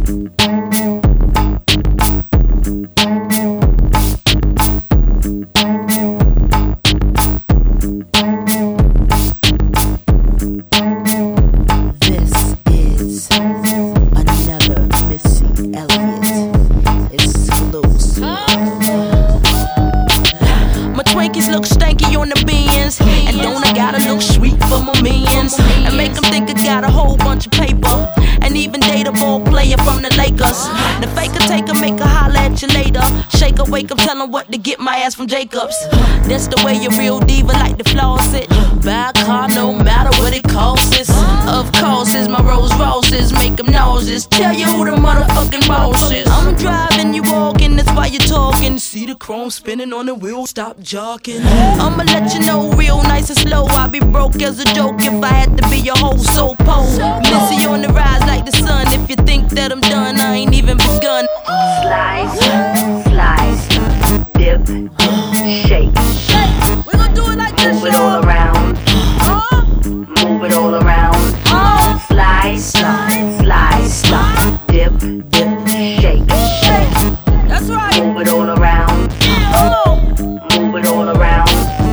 Look stanky on the beans, and don't I gotta look sweet for my minions, and make them think I got a whole bunch of paper, and even date a ball player from the Lakers. The faker taker make her holler at you later, shake her, wake up, tell her what to get my ass from Jacobs. That's the way a real diva like to floss it. Buy a car no matter what it costs. Of course, it's my Rolls Royces, make them nauseous. Tell you who the motherfucking boss is. I'm driving, you walking, that's why you talking. See the chrome spinning on the wheel, stop jogging. I'ma let you know real nice and slow. I'd be broke as a joke if I had to be your whole soul pole. Missy on the rise like the sun. If you think that I'm done, I ain't even begun. Slide, slide, dip, shake. We're gonna do it like this, move it all around. Move it all around. Slide, slide, slide, slide, dip, dip, shake. That's right. Move it all around. Move it all around.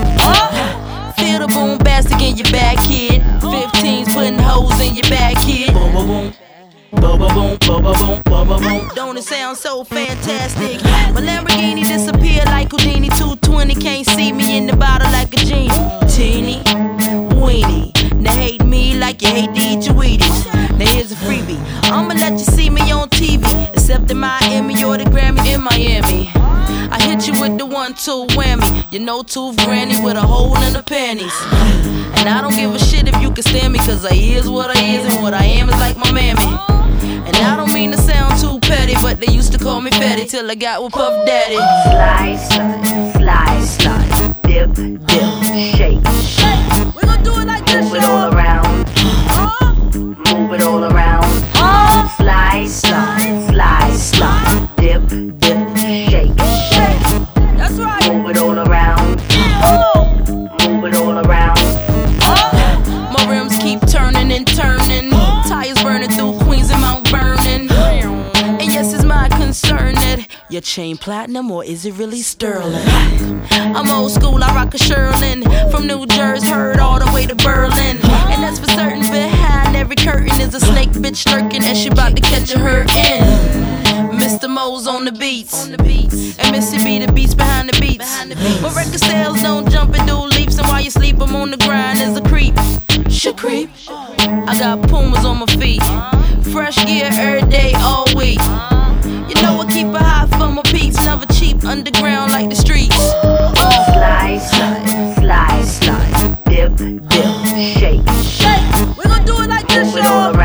Feel the boom bastic in your back, kid. 15s putting holes in your back, kid. Boom, boom, boom. Boom, boom, boom, boom, boom, boom, boom, boom. Don't it sound so fantastic? My Lamborghini disappeared like Houdini. 220 can't see me in the bottle like a genie. Teeny, weenie. Now hate me like you hate to eat your Wheaties. Now here's a freebie. I'ma let you see me on TV, except in Miami or the Grammy in Miami. I hit you with the 1-2 whammy. You know, tooth granny with a hole in the panties. And I don't give a shit if you can stand me, cause I is what I is, and what I am is like my mammy. And I don't mean to sound too petty, but they used to call me fatty till I got with Puff Daddy. Slide, slide, slide, slide, dip, dip, shake. We're gonna do it like this, move it all around. Move it all around. Slide, slide, slide, slide, dip, dip, shake. That's right. Move it all around. Move it all around. My rims keep turning and turning. Tires burning through Queens and Mount Vernon. And yes, it's my concern that your chain platinum, or is it really sterling? I'm old school, I rock a Sherlin. From New Jersey, heard all the way to Berlin. And that's for certain, behind every curtain is a snake bitch lurking, and she about to catch a hurtin'. Mr. Mo's on the beats, and Missy B the beats behind the beats. My record sales don't jump and do leaps, and while you sleep, I'm on the grind as a creep. Creep. I got Pumas on my feet, fresh gear every day, all week. You know I keep it high for my peeps, never cheap, underground like the streets. Slide, slide, slide, slide, dip, dip, shake. We're gonna do it like this, move it all y'all.